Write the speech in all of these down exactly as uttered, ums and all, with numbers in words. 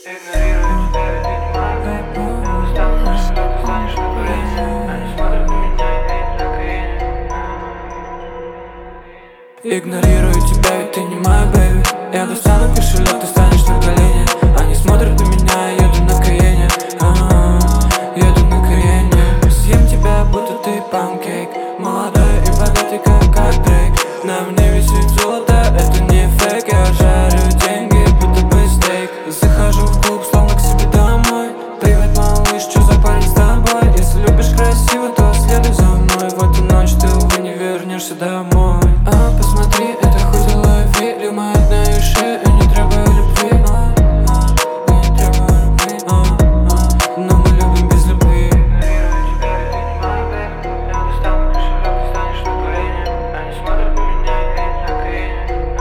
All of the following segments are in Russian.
Игнорирую тебя, ведь ты не моя, baby. Я достану кошелек, ты станешь на колени. Они смотрят на меня и видят накоение. Игнорирую тебя, ведь ты не моя, baby. Я достану кошелек, ты станешь на колени. Они смотрят на меня, я еду на Каене. Еду на Каене. Съем тебя, будто ты панкейк. Молодой и богатый, как, как Дрейк. На мне висит золото, это не фейк. Я жарю деньги, будто бы стейк. Захожу в клуб, словно к себе домой. Привет, малыш, что за парень с тобой? Если любишь красиво, то следуй за мной. В эту ночь ты, увы, не вернешься домой. А, посмотри, это хуй лови. Лимает на ее шею, не требую любви. Не требую любви. Но мы любим без любви. Игнорирую тебя, ведь ты не моя, baby. Я достану кошелек, ты станешь на колени. Они смотрят на меня и видят накоение.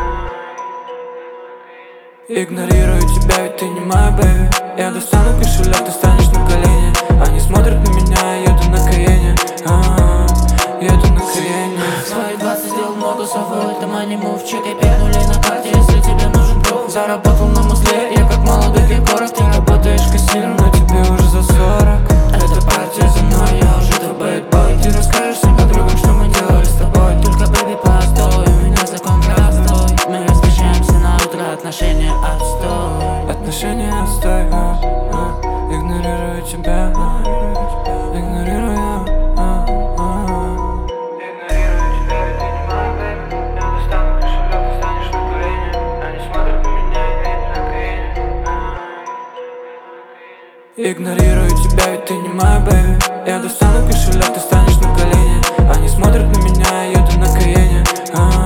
Игнорирую тебя, ведь ты не моя, baby. Я достану кошелек, ты станешь на колени. Они смотрят на меня, еду на Каене. Еду на Каене. Свои двадцать сделал много совой. Там они мув, чекай пять нулей на карте, если тебе нужен друг. Заработал на музле, я как молодой Киркоров. Ты работаешь кассиром, Но тебе уже за сорок. эта партия за мной, я уже твой бэтбой. Ты расскажешь всем подругам, что мы делали с тобой. Только, бэби, постой, у меня закон простой. Мы возвращаемся на утро, отношения отстой. Отношения отстой, а, а. Игнорирую тебя, а. Игнорирую, а, а. Игнорирую тебя, ведь ты не моя, baby. Я достану кошелек, ты станешь на колени. Они смотрят на меня и видят накоение. Игнорирую тебя, ведь ты не моя, baby. Я достану кошелек, ты станешь на колени. Они смотрят на меня, еду на Каене.